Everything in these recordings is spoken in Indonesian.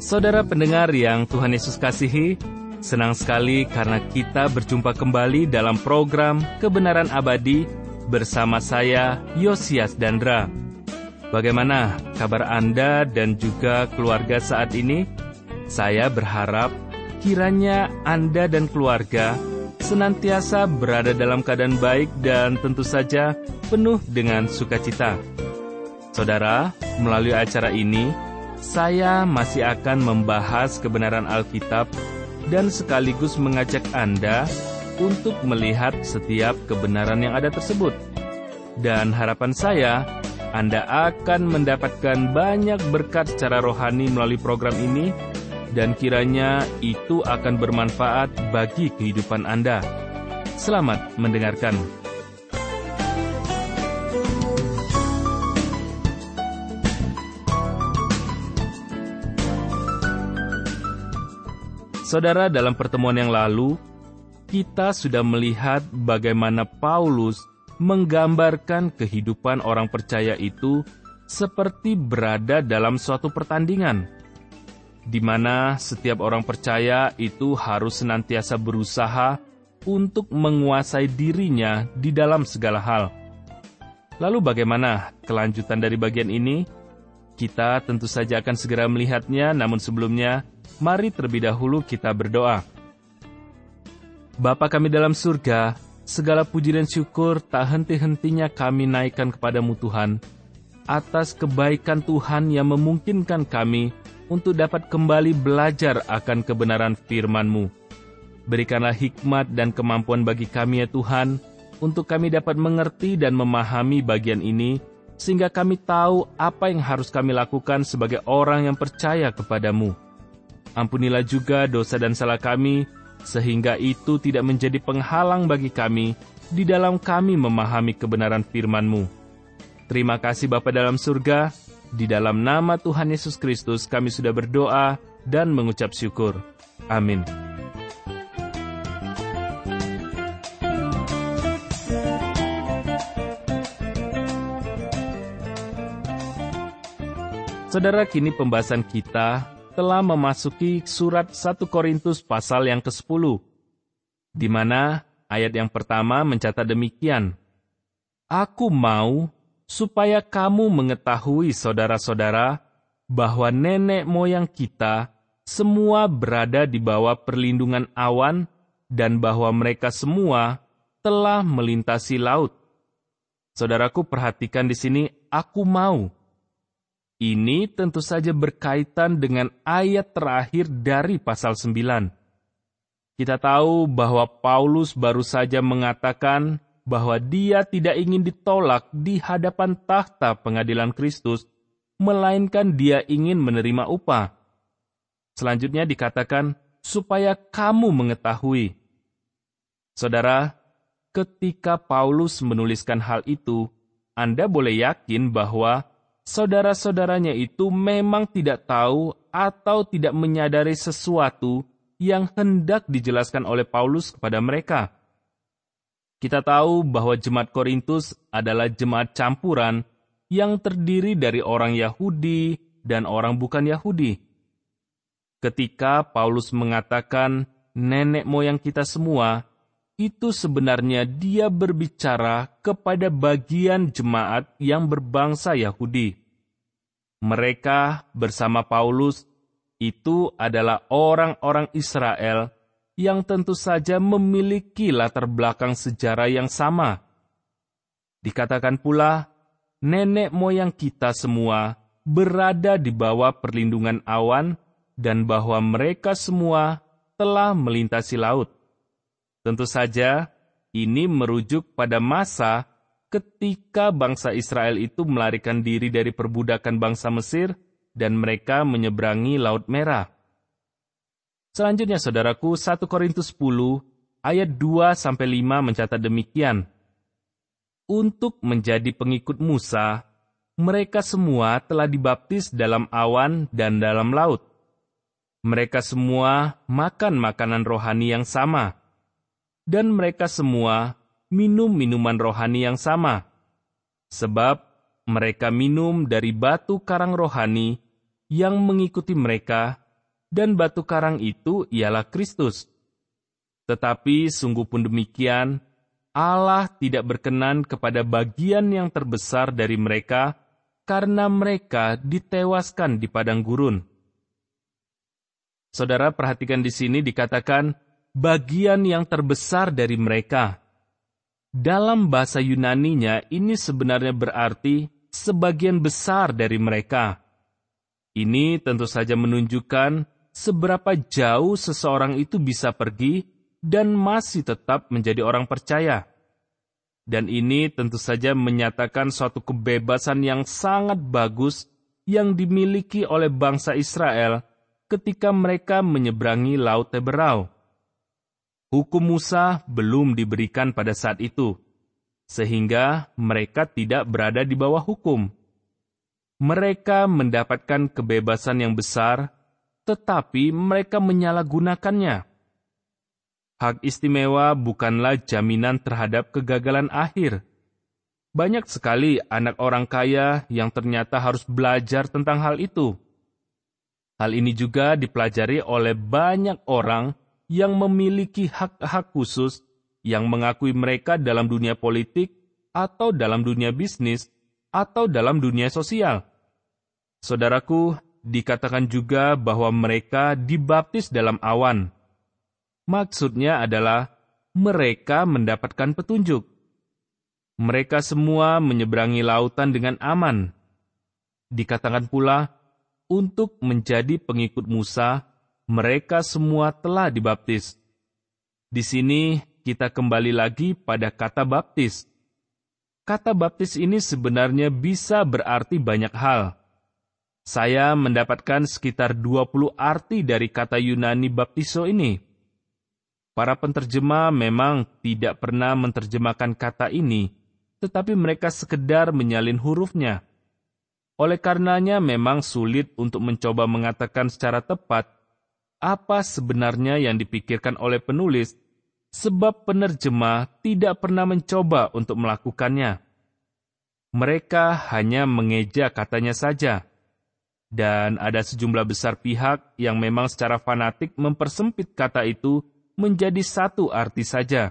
Saudara pendengar yang Tuhan Yesus kasihi, senang sekali karena kita berjumpa kembali dalam program Kebenaran Abadi bersama saya, Yosias Dandra. Bagaimana kabar Anda dan juga keluarga saat ini? Saya berharap kiranya Anda dan keluarga senantiasa berada dalam keadaan baik dan tentu saja penuh dengan sukacita. Saudara, melalui acara ini, saya masih akan membahas kebenaran Alkitab dan sekaligus mengajak Anda untuk melihat setiap kebenaran yang ada tersebut. Dan harapan saya, Anda akan mendapatkan banyak berkat secara rohani melalui program ini, dan kiranya itu akan bermanfaat bagi kehidupan Anda. Selamat mendengarkan. Saudara, dalam pertemuan yang lalu, kita sudah melihat bagaimana Paulus menggambarkan kehidupan orang percaya itu seperti berada dalam suatu pertandingan, di mana setiap orang percaya itu harus senantiasa berusaha untuk menguasai dirinya di dalam segala hal. Lalu bagaimana kelanjutan dari bagian ini? Kita tentu saja akan segera melihatnya, namun sebelumnya, mari terlebih dahulu kita berdoa. Bapa kami dalam surga, segala puji dan syukur tak henti-hentinya kami naikkan kepadamu Tuhan, atas kebaikan Tuhan yang memungkinkan kami untuk dapat kembali belajar akan kebenaran firman-Mu. Berikanlah hikmat dan kemampuan bagi kami ya Tuhan, untuk kami dapat mengerti dan memahami bagian ini, sehingga kami tahu apa yang harus kami lakukan sebagai orang yang percaya kepadamu. Ampunilah juga dosa dan salah kami, sehingga itu tidak menjadi penghalang bagi kami di dalam kami memahami kebenaran firman-Mu. Terima kasih Bapa dalam surga, di dalam nama Tuhan Yesus Kristus kami sudah berdoa dan mengucap syukur. Amin. Saudara, kini pembahasan kita telah memasuki surat 1 Korintus pasal yang ke-10, di mana ayat yang pertama mencatat demikian, "Aku mau supaya kamu mengetahui, saudara-saudara, bahwa nenek moyang kita semua berada di bawah perlindungan awan dan bahwa mereka semua telah melintasi laut." Saudaraku, perhatikan di sini, "aku mau." Ini tentu saja berkaitan dengan ayat terakhir dari pasal 9. Kita tahu bahwa Paulus baru saja mengatakan bahwa dia tidak ingin ditolak di hadapan tahta pengadilan Kristus, melainkan dia ingin menerima upah. Selanjutnya dikatakan, supaya kamu mengetahui. Saudara, ketika Paulus menuliskan hal itu, Anda boleh yakin bahwa saudara-saudaranya itu memang tidak tahu atau tidak menyadari sesuatu yang hendak dijelaskan oleh Paulus kepada mereka. Kita tahu bahwa jemaat Korintus adalah jemaat campuran yang terdiri dari orang Yahudi dan orang bukan Yahudi. Ketika Paulus mengatakan nenek moyang kita semua, itu sebenarnya dia berbicara kepada bagian jemaat yang berbangsa Yahudi. Mereka bersama Paulus itu adalah orang-orang Israel yang tentu saja memiliki latar belakang sejarah yang sama. Dikatakan pula, nenek moyang kita semua berada di bawah perlindungan awan dan bahwa mereka semua telah melintasi laut. Tentu saja, ini merujuk pada masa ketika bangsa Israel itu melarikan diri dari perbudakan bangsa Mesir dan mereka menyeberangi Laut Merah. Selanjutnya, saudaraku, 1 Korintus 10, ayat 2-5 mencatat demikian, "Untuk menjadi pengikut Musa, mereka semua telah dibaptis dalam awan dan dalam laut. Mereka semua makan makanan rohani yang sama, dan mereka semua minum minuman rohani yang sama, sebab mereka minum dari batu karang rohani yang mengikuti mereka, dan batu karang itu ialah Kristus. Tetapi sungguh pun demikian, Allah tidak berkenan kepada bagian yang terbesar dari mereka, karena mereka ditewaskan di padang gurun. Saudara, perhatikan di sini dikatakan, bagian yang terbesar dari mereka. Dalam bahasa Yunaninya, ini sebenarnya berarti sebagian besar dari mereka. Ini tentu saja menunjukkan seberapa jauh seseorang itu bisa pergi dan masih tetap menjadi orang percaya. Dan ini tentu saja menyatakan suatu kebebasan yang sangat bagus yang dimiliki oleh bangsa Israel ketika mereka menyeberangi Laut Teberau. Hukum Musa belum diberikan pada saat itu, sehingga mereka tidak berada di bawah hukum. Mereka mendapatkan kebebasan yang besar, tetapi mereka menyalahgunakannya. Hak istimewa bukanlah jaminan terhadap kegagalan akhir. Banyak sekali anak orang kaya yang ternyata harus belajar tentang hal itu. Hal ini juga dipelajari oleh banyak orang yang memiliki hak-hak khusus yang mengakui mereka dalam dunia politik atau dalam dunia bisnis atau dalam dunia sosial. Saudaraku, dikatakan juga bahwa mereka dibaptis dalam awan. Maksudnya adalah mereka mendapatkan petunjuk. Mereka semua menyeberangi lautan dengan aman. Dikatakan pula, untuk menjadi pengikut Musa, mereka semua telah dibaptis. Di sini kita kembali lagi pada kata baptis. Kata baptis ini sebenarnya bisa berarti banyak hal. Saya mendapatkan sekitar 20 arti dari kata Yunani baptiso ini. Para penterjemah memang tidak pernah menerjemahkan kata ini, tetapi mereka sekedar menyalin hurufnya. Oleh karenanya memang sulit untuk mencoba mengatakan secara tepat apa sebenarnya yang dipikirkan oleh penulis, sebab penerjemah tidak pernah mencoba untuk melakukannya. Mereka hanya mengeja katanya saja. Dan ada sejumlah besar pihak yang memang secara fanatik mempersempit kata itu menjadi satu arti saja.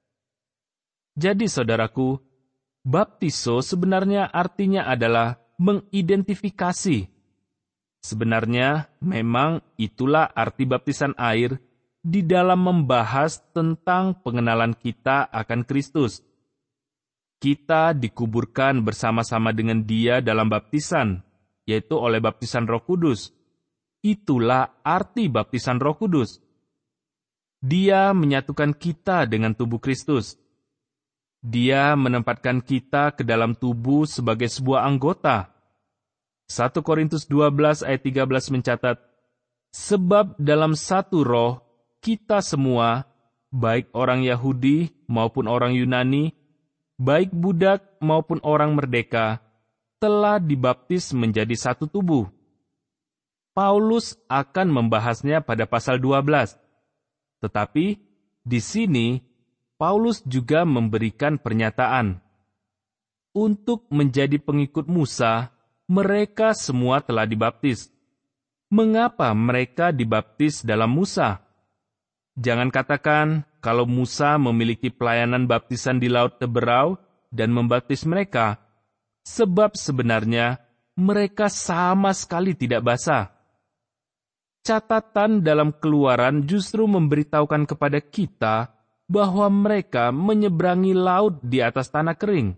Jadi saudaraku, baptiso sebenarnya artinya adalah mengidentifikasi. Sebenarnya memang itulah arti baptisan air di dalam membahas tentang pengenalan kita akan Kristus. Kita dikuburkan bersama-sama dengan Dia dalam baptisan, yaitu oleh baptisan Roh Kudus. Itulah arti baptisan Roh Kudus. Dia menyatukan kita dengan tubuh Kristus. Dia menempatkan kita ke dalam tubuh sebagai sebuah anggota. 1 Korintus 12 ayat 13 mencatat, sebab dalam satu roh, kita semua, baik orang Yahudi maupun orang Yunani, baik budak maupun orang merdeka, telah dibaptis menjadi satu tubuh. Paulus akan membahasnya pada pasal 12. Tetapi, di sini, Paulus juga memberikan pernyataan. Untuk menjadi pengikut Musa, mereka semua telah dibaptis. Mengapa mereka dibaptis dalam Musa? Jangan katakan kalau Musa memiliki pelayanan baptisan di Laut Teberau dan membaptis mereka, sebab sebenarnya mereka sama sekali tidak basah. Catatan dalam Keluaran justru memberitahukan kepada kita bahwa mereka menyeberangi laut di atas tanah kering.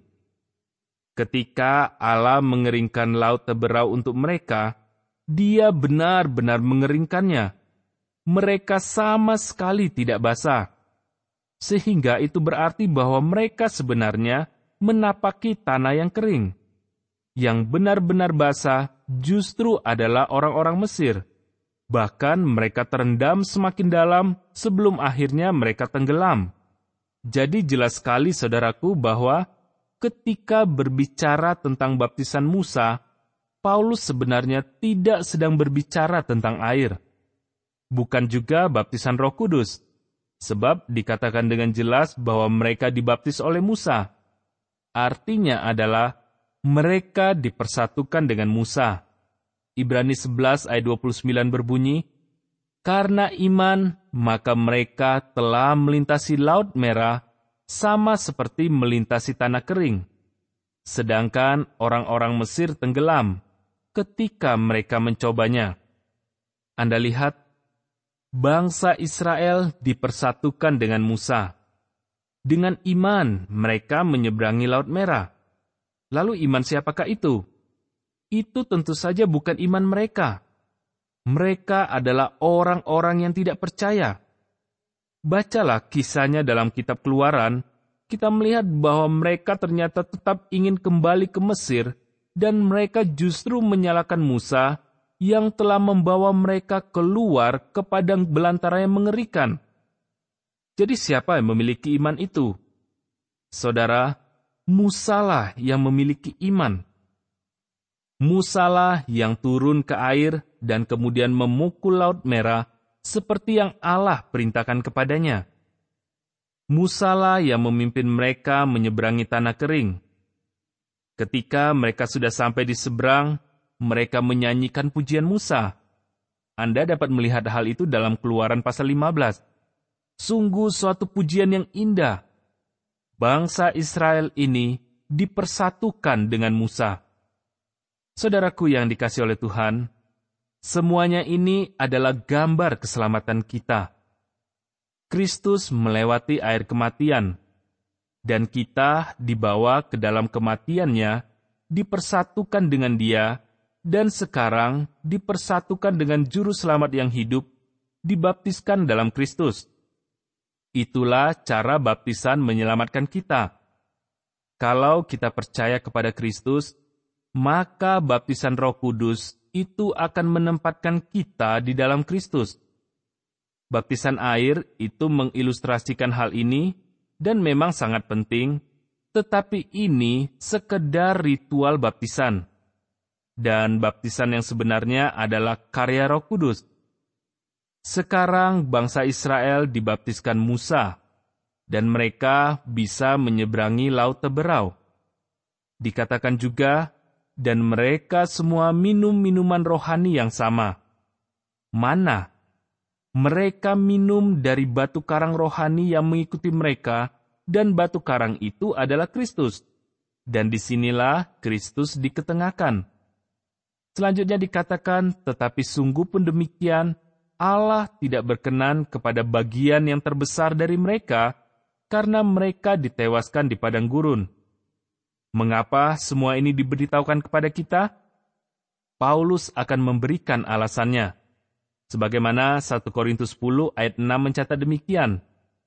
Ketika Allah mengeringkan Laut Teberau untuk mereka, Dia benar-benar mengeringkannya. Mereka sama sekali tidak basah. Sehingga itu berarti bahwa mereka sebenarnya menapaki tanah yang kering. Yang benar-benar basah justru adalah orang-orang Mesir. Bahkan mereka terendam semakin dalam sebelum akhirnya mereka tenggelam. Jadi jelas sekali saudaraku bahwa ketika berbicara tentang baptisan Musa, Paulus sebenarnya tidak sedang berbicara tentang air. Bukan juga baptisan Roh Kudus, sebab dikatakan dengan jelas bahwa mereka dibaptis oleh Musa. Artinya adalah mereka dipersatukan dengan Musa. Ibrani 11 ayat 29 berbunyi, Karena iman, maka mereka telah melintasi Laut Merah sama seperti melintasi tanah kering. Sedangkan orang-orang Mesir tenggelam ketika mereka mencobanya. Anda lihat, bangsa Israel dipersatukan dengan Musa. Dengan iman, mereka menyeberangi Laut Merah. Lalu iman siapakah itu? Itu tentu saja bukan iman mereka. Mereka adalah orang-orang yang tidak percaya. Bacalah kisahnya dalam kitab Keluaran, kita melihat bahwa mereka ternyata tetap ingin kembali ke Mesir, dan mereka justru menyalahkan Musa yang telah membawa mereka keluar ke padang belantara yang mengerikan. Jadi siapa yang memiliki iman itu? Saudara, Musalah yang memiliki iman. Musalah yang turun ke air dan kemudian memukul Laut Merah seperti yang Allah perintahkan kepadanya. Musalah yang memimpin mereka menyeberangi tanah kering. Ketika mereka sudah sampai di seberang, mereka menyanyikan pujian Musa. Anda dapat melihat hal itu dalam Keluaran pasal 15. Sungguh suatu pujian yang indah. Bangsa Israel ini dipersatukan dengan Musa. Saudaraku yang dikasihi oleh Tuhan, semuanya ini adalah gambar keselamatan kita. Kristus melewati air kematian, dan kita dibawa ke dalam kematiannya, dipersatukan dengan Dia, dan sekarang dipersatukan dengan Juru Selamat yang hidup, dibaptiskan dalam Kristus. Itulah cara baptisan menyelamatkan kita. Kalau kita percaya kepada Kristus, maka baptisan Roh Kudus itu akan menempatkan kita di dalam Kristus. Baptisan air itu mengilustrasikan hal ini dan memang sangat penting, tetapi ini sekedar ritual baptisan. Dan baptisan yang sebenarnya adalah karya Roh Kudus. Sekarang bangsa Israel dibaptiskan Musa, dan mereka bisa menyeberangi Laut Teberau. Dikatakan juga, dan mereka semua minum minuman rohani yang sama. Mana? Mereka minum dari batu karang rohani yang mengikuti mereka, dan batu karang itu adalah Kristus. Dan disinilah Kristus diketengahkan. Selanjutnya dikatakan, tetapi sungguh pun demikian, Allah tidak berkenan kepada bagian yang terbesar dari mereka, karena mereka ditewaskan di padang gurun. Mengapa semua ini diberitahukan kepada kita? Paulus akan memberikan alasannya. Sebagaimana 1 Korintus 10 ayat 6 mencatat demikian.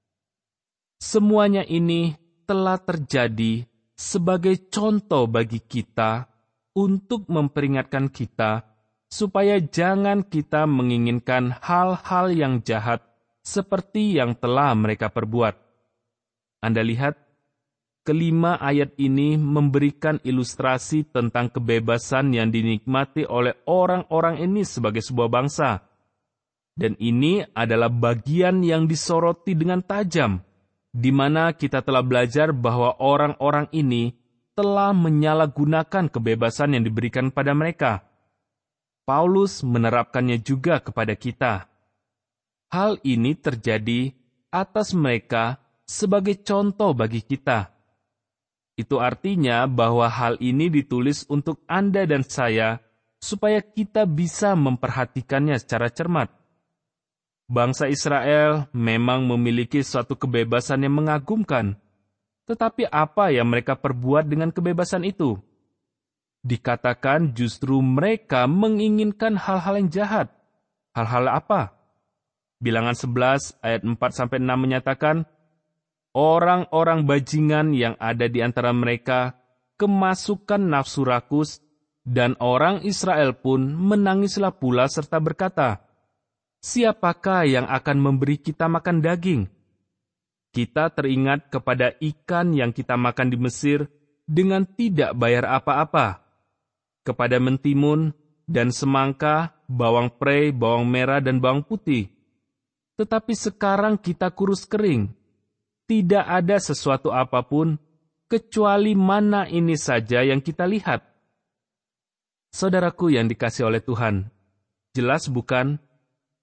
Semuanya ini telah terjadi sebagai contoh bagi kita untuk memperingatkan kita supaya jangan kita menginginkan hal-hal yang jahat seperti yang telah mereka perbuat. Anda lihat, kelima ayat ini memberikan ilustrasi tentang kebebasan yang dinikmati oleh orang-orang ini sebagai sebuah bangsa. Dan ini adalah bagian yang disoroti dengan tajam, di mana kita telah belajar bahwa orang-orang ini telah menyalahgunakan kebebasan yang diberikan pada mereka. Paulus menerapkannya juga kepada kita. Hal ini terjadi atas mereka sebagai contoh bagi kita. Itu artinya bahwa hal ini ditulis untuk Anda dan saya, supaya kita bisa memperhatikannya secara cermat. Bangsa Israel memang memiliki suatu kebebasan yang mengagumkan. Tetapi apa yang mereka perbuat dengan kebebasan itu? Dikatakan justru mereka menginginkan hal-hal yang jahat. Hal-hal apa? Bilangan 11 ayat 4-6 menyatakan, orang-orang bajingan yang ada di antara mereka kemasukan nafsu rakus, dan orang Israel pun menangislah pula serta berkata, siapakah yang akan memberi kita makan daging? Kita teringat kepada ikan yang kita makan di Mesir dengan tidak bayar apa-apa, kepada mentimun dan semangka, bawang prei, bawang merah, dan bawang putih. Tetapi sekarang kita kurus kering. Tidak ada sesuatu apapun, kecuali mana ini saja yang kita lihat. Saudaraku yang dikasihi oleh Tuhan, jelas bukan?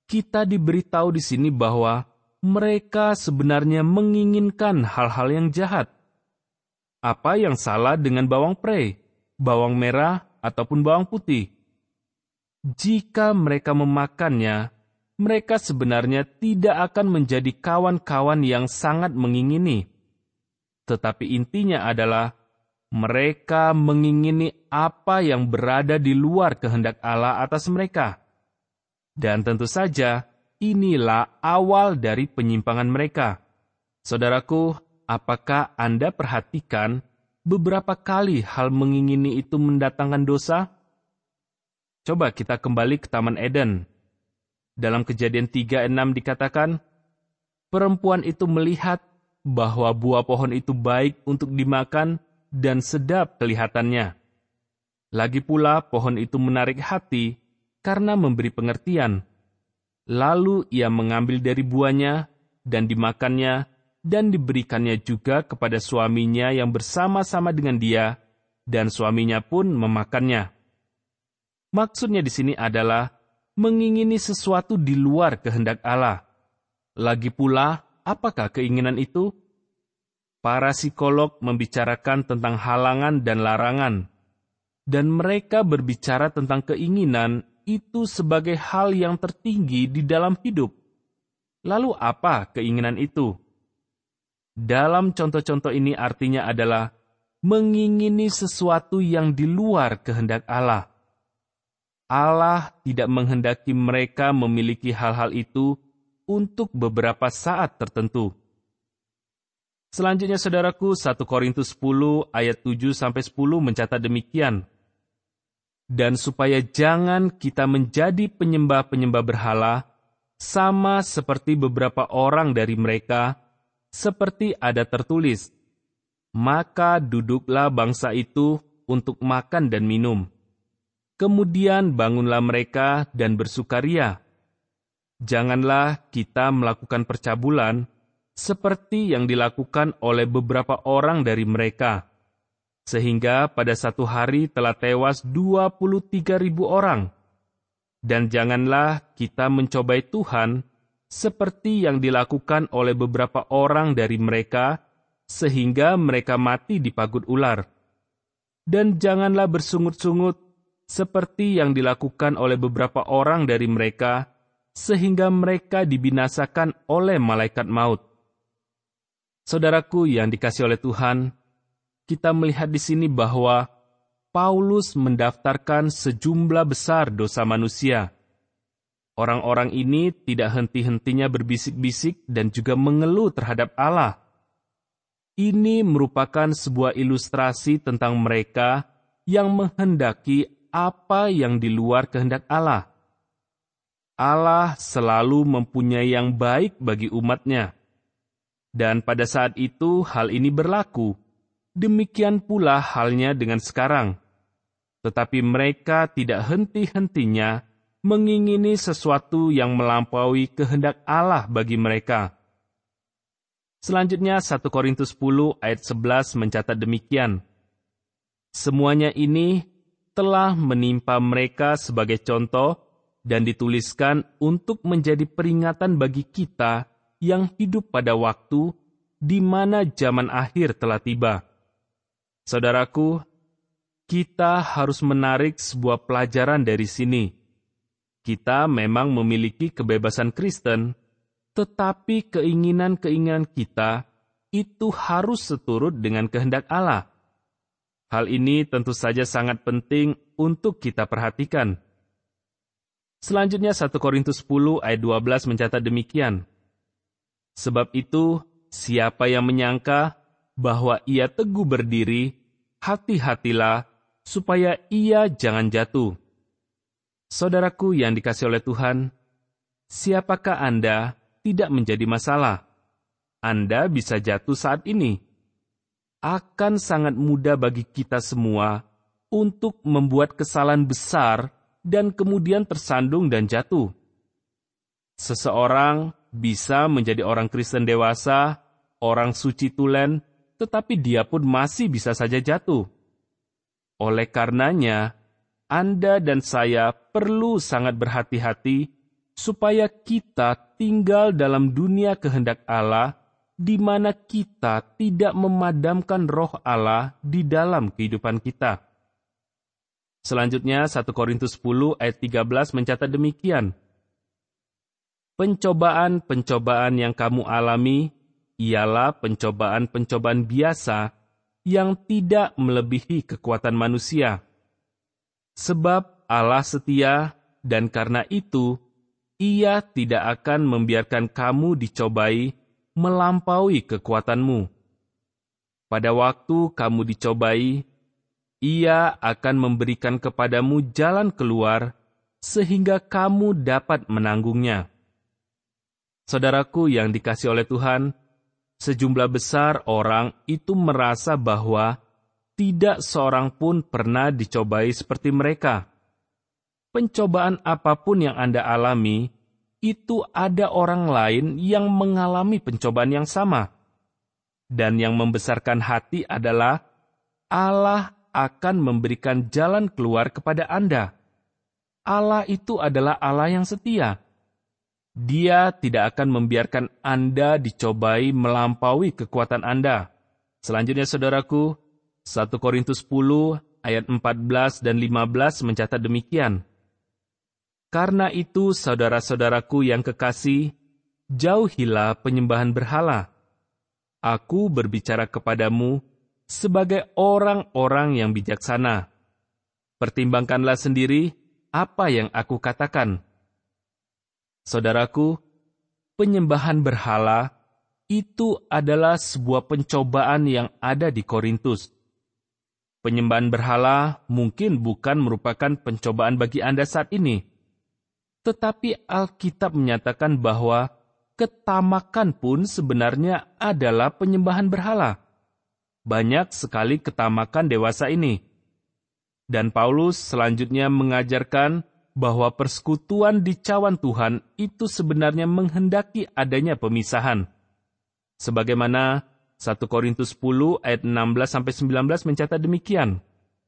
kita diberitahu di sini bahwa mereka sebenarnya menginginkan hal-hal yang jahat. Apa yang salah dengan bawang prei, bawang merah, ataupun bawang putih? Jika mereka memakannya, mereka sebenarnya tidak akan menjadi kawan-kawan yang sangat mengingini. Tetapi intinya adalah mereka mengingini apa yang berada di luar kehendak Allah atas mereka. Dan tentu saja, inilah awal dari penyimpangan mereka. Saudaraku, apakah Anda perhatikan beberapa kali hal mengingini itu mendatangkan dosa? Coba kita kembali ke Taman Eden. Dalam Kejadian 3:6 dikatakan, perempuan itu melihat bahwa buah pohon itu baik untuk dimakan dan sedap kelihatannya. Lagi pula pohon itu menarik hati karena memberi pengertian. Lalu ia mengambil dari buahnya dan dimakannya dan diberikannya juga kepada suaminya yang bersama-sama dengan dia, dan suaminya pun memakannya. Maksudnya di sini adalah mengingini sesuatu di luar kehendak Allah. Lagi pula, apakah keinginan itu? Para psikolog membicarakan tentang halangan dan larangan, dan mereka berbicara tentang keinginan itu sebagai hal yang tertinggi di dalam hidup. Lalu apa keinginan itu? Dalam contoh-contoh ini artinya adalah mengingini sesuatu yang di luar kehendak Allah. Allah tidak menghendaki mereka memiliki hal-hal itu untuk beberapa saat tertentu. Selanjutnya saudaraku, 1 Korintus 10 ayat 7-10 mencatat demikian. Dan supaya jangan kita menjadi penyembah-penyembah berhala, sama seperti beberapa orang dari mereka, seperti ada tertulis, maka duduklah bangsa itu untuk makan dan minum. Kemudian bangunlah mereka dan bersukaria. Janganlah kita melakukan percabulan, seperti yang dilakukan oleh beberapa orang dari mereka, sehingga pada satu hari telah tewas 23.000 orang. Dan janganlah kita mencobai Tuhan, seperti yang dilakukan oleh beberapa orang dari mereka, sehingga mereka mati dipagut ular. Dan janganlah bersungut-sungut, seperti yang dilakukan oleh beberapa orang dari mereka, sehingga mereka dibinasakan oleh malaikat maut. Saudaraku yang dikasihi oleh Tuhan, kita melihat di sini bahwa Paulus mendaftarkan sejumlah besar dosa manusia. Orang-orang ini tidak henti-hentinya berbisik-bisik dan juga mengeluh terhadap Allah. Ini merupakan sebuah ilustrasi tentang mereka yang menghendaki apa yang di luar kehendak Allah. Allah selalu mempunyai yang baik bagi umatnya. Dan pada saat itu hal ini berlaku. Demikian pula halnya dengan sekarang. Tetapi mereka tidak henti-hentinya mengingini sesuatu yang melampaui kehendak Allah bagi mereka. Selanjutnya 1 Korintus 10 ayat 11 mencatat demikian. Semuanya ini telah menimpa mereka sebagai contoh dan dituliskan untuk menjadi peringatan bagi kita yang hidup pada waktu di mana zaman akhir telah tiba. Saudaraku, kita harus menarik sebuah pelajaran dari sini. Kita memang memiliki kebebasan Kristen, tetapi keinginan-keinginan kita itu harus seturut dengan kehendak Allah. Hal ini tentu saja sangat penting untuk kita perhatikan. Selanjutnya 1 Korintus 10 ayat 12 mencatat demikian. Sebab itu, siapa yang menyangka bahwa ia teguh berdiri, hati-hatilah supaya ia jangan jatuh. Saudaraku yang dikasihi oleh Tuhan, siapakah Anda tidak menjadi masalah? Anda bisa jatuh saat ini. Akan sangat mudah bagi kita semua untuk membuat kesalahan besar dan kemudian tersandung dan jatuh. Seseorang bisa menjadi orang Kristen dewasa, orang suci tulen, tetapi dia pun masih bisa saja jatuh. Oleh karenanya, Anda dan saya perlu sangat berhati-hati supaya kita tinggal dalam dunia kehendak Allah, di mana kita tidak memadamkan roh Allah di dalam kehidupan kita. Selanjutnya, 1 Korintus 10 ayat 13 mencatat demikian. Pencobaan-pencobaan yang kamu alami ialah pencobaan-pencobaan biasa yang tidak melebihi kekuatan manusia. Sebab Allah setia, dan karena itu, Ia tidak akan membiarkan kamu dicobai melampaui kekuatanmu. Pada waktu kamu dicobai, Ia akan memberikan kepadamu jalan keluar, sehingga kamu dapat menanggungnya. Saudaraku yang dikasihi oleh Tuhan, sejumlah besar orang itu merasa bahwa tidak seorang pun pernah dicobai seperti mereka. Pencobaan apapun yang Anda alami, itu ada orang lain yang mengalami pencobaan yang sama. Dan yang membesarkan hati adalah Allah akan memberikan jalan keluar kepada Anda. Allah itu adalah Allah yang setia. Dia tidak akan membiarkan Anda dicobai melampaui kekuatan Anda. Selanjutnya, saudaraku, 1 Korintus 10 ayat 14 dan 15 mencatat demikian. Karena itu, saudara-saudaraku yang kekasih, jauhilah penyembahan berhala. Aku berbicara kepadamu sebagai orang-orang yang bijaksana. Pertimbangkanlah sendiri apa yang aku katakan. Saudaraku, penyembahan berhala itu adalah sebuah pencobaan yang ada di Korintus. Penyembahan berhala mungkin bukan merupakan pencobaan bagi Anda saat ini. Tetapi Alkitab menyatakan bahwa ketamakan pun sebenarnya adalah penyembahan berhala. Banyak sekali ketamakan dewasa ini. Dan Paulus selanjutnya mengajarkan bahwa persekutuan di cawan Tuhan itu sebenarnya menghendaki adanya pemisahan. Sebagaimana 1 Korintus 10 ayat 16-19 mencatat demikian.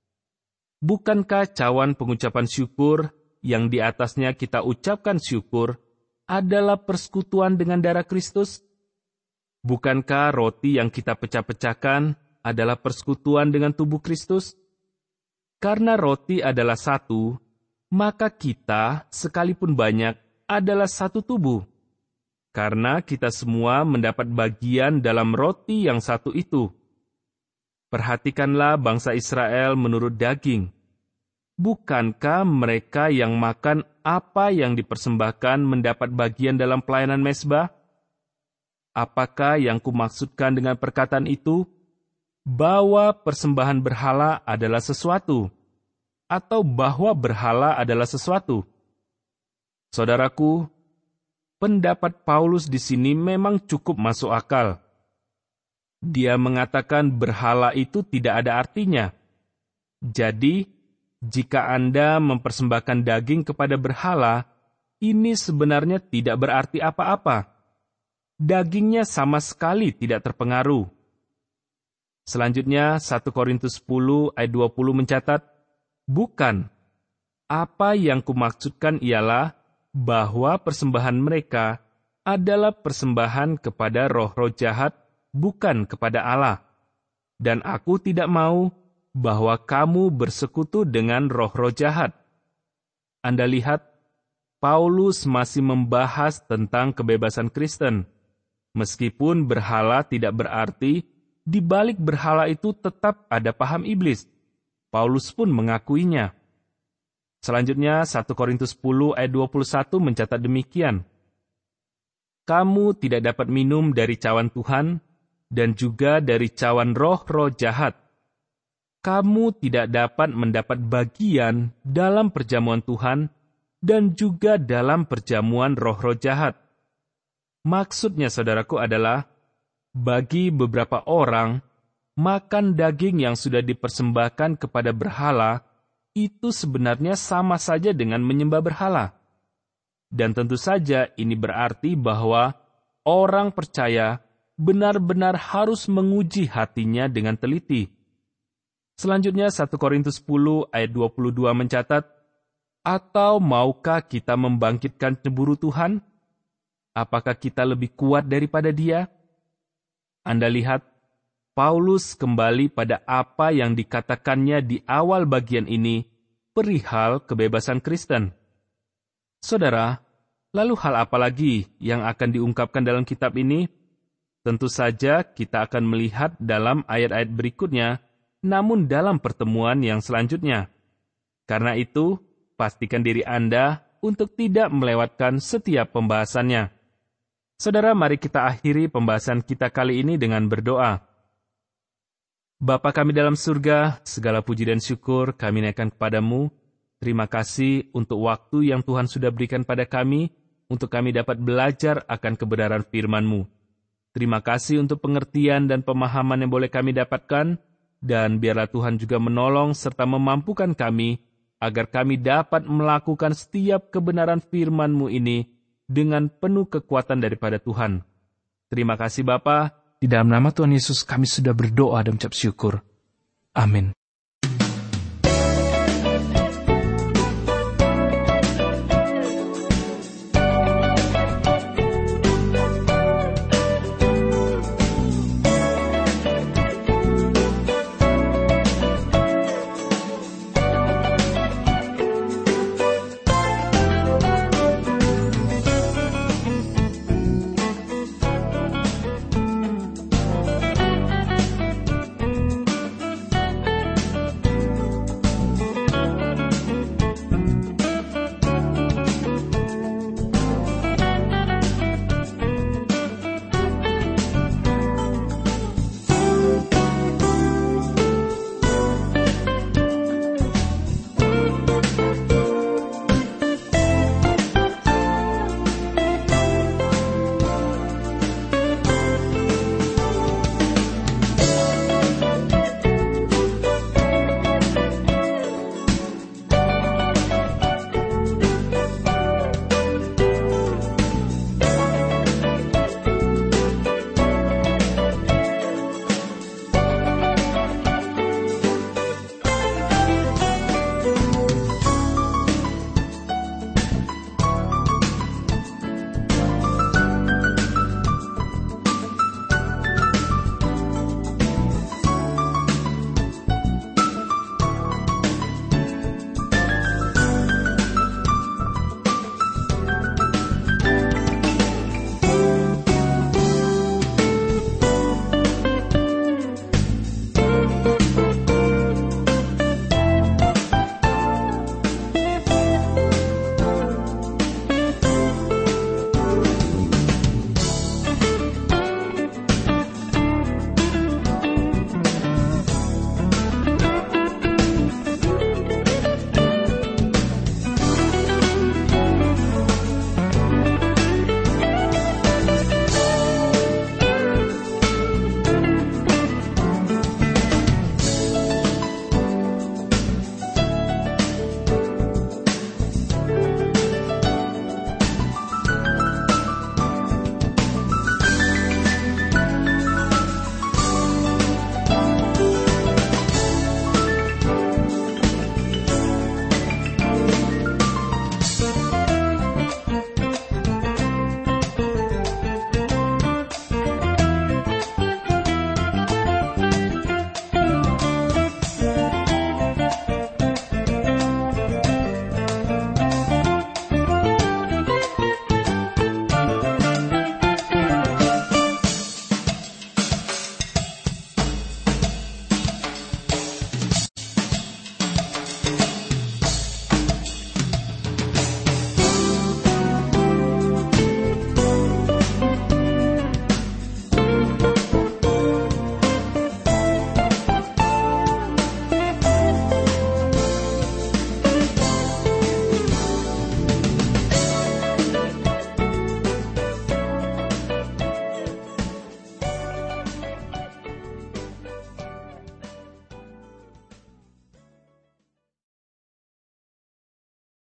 Bukankah cawan pengucapan syukur yang di atasnya kita ucapkan syukur adalah persekutuan dengan darah Kristus? Bukankah roti yang kita pecah-pecahkan adalah persekutuan dengan tubuh Kristus? Karena roti adalah satu, maka kita, sekalipun banyak, adalah satu tubuh. Karena kita semua mendapat bagian dalam roti yang satu itu. Perhatikanlah bangsa Israel menurut daging. Bukankah mereka yang makan apa yang dipersembahkan mendapat bagian dalam pelayanan mezbah? Apakah yang kumaksudkan dengan perkataan itu? Bahwa persembahan berhala adalah sesuatu, atau bahwa berhala adalah sesuatu? Saudaraku, pendapat Paulus di sini memang cukup masuk akal. Dia mengatakan berhala itu tidak ada artinya. Jadi, jika Anda mempersembahkan daging kepada berhala, ini sebenarnya tidak berarti apa-apa. Dagingnya sama sekali tidak terpengaruh. Selanjutnya, 1 Korintus 10 ayat 20 mencatat, bukan. Apa yang kumaksudkan ialah bahwa persembahan mereka adalah persembahan kepada roh-roh jahat, bukan kepada Allah. Dan aku tidak mau bahwa kamu bersekutu dengan roh-roh jahat. Anda lihat, Paulus masih membahas tentang kebebasan Kristen. Meskipun berhala tidak berarti, di balik berhala itu tetap ada paham iblis. Paulus pun mengakuinya. Selanjutnya, 1 Korintus 10 ayat 21 mencatat demikian. Kamu tidak dapat minum dari cawan Tuhan, dan juga dari cawan roh-roh jahat. Kamu tidak dapat mendapat bagian dalam perjamuan Tuhan, dan juga dalam perjamuan roh-roh jahat. Maksudnya, saudaraku, adalah, bagi beberapa orang, makan daging yang sudah dipersembahkan kepada berhala itu sebenarnya sama saja dengan menyembah berhala. Dan tentu saja ini berarti bahwa orang percaya benar-benar harus menguji hatinya dengan teliti. Selanjutnya 1 Korintus 10 ayat 22 mencatat, Atau maukah kita membangkitkan cemburu Tuhan? Apakah kita lebih kuat daripada Dia? Anda lihat, Paulus kembali pada apa yang dikatakannya di awal bagian ini perihal kebebasan Kristen. Saudara, lalu hal apa lagi yang akan diungkapkan dalam kitab ini? Tentu saja kita akan melihat dalam ayat-ayat berikutnya, namun dalam pertemuan yang selanjutnya. Karena itu, pastikan diri Anda untuk tidak melewatkan setiap pembahasannya. Saudara, mari kita akhiri pembahasan kita kali ini dengan berdoa. Bapa kami dalam surga, segala puji dan syukur kami naikkan kepadamu. Terima kasih untuk waktu yang Tuhan sudah berikan pada kami, untuk kami dapat belajar akan kebenaran firman-Mu. Terima kasih untuk pengertian dan pemahaman yang boleh kami dapatkan, dan biarlah Tuhan juga menolong serta memampukan kami, agar kami dapat melakukan setiap kebenaran firman-Mu ini dengan penuh kekuatan daripada Tuhan. Terima kasih Bapa. Di dalam nama Tuhan Yesus kami sudah berdoa dan mengucap syukur. Amin.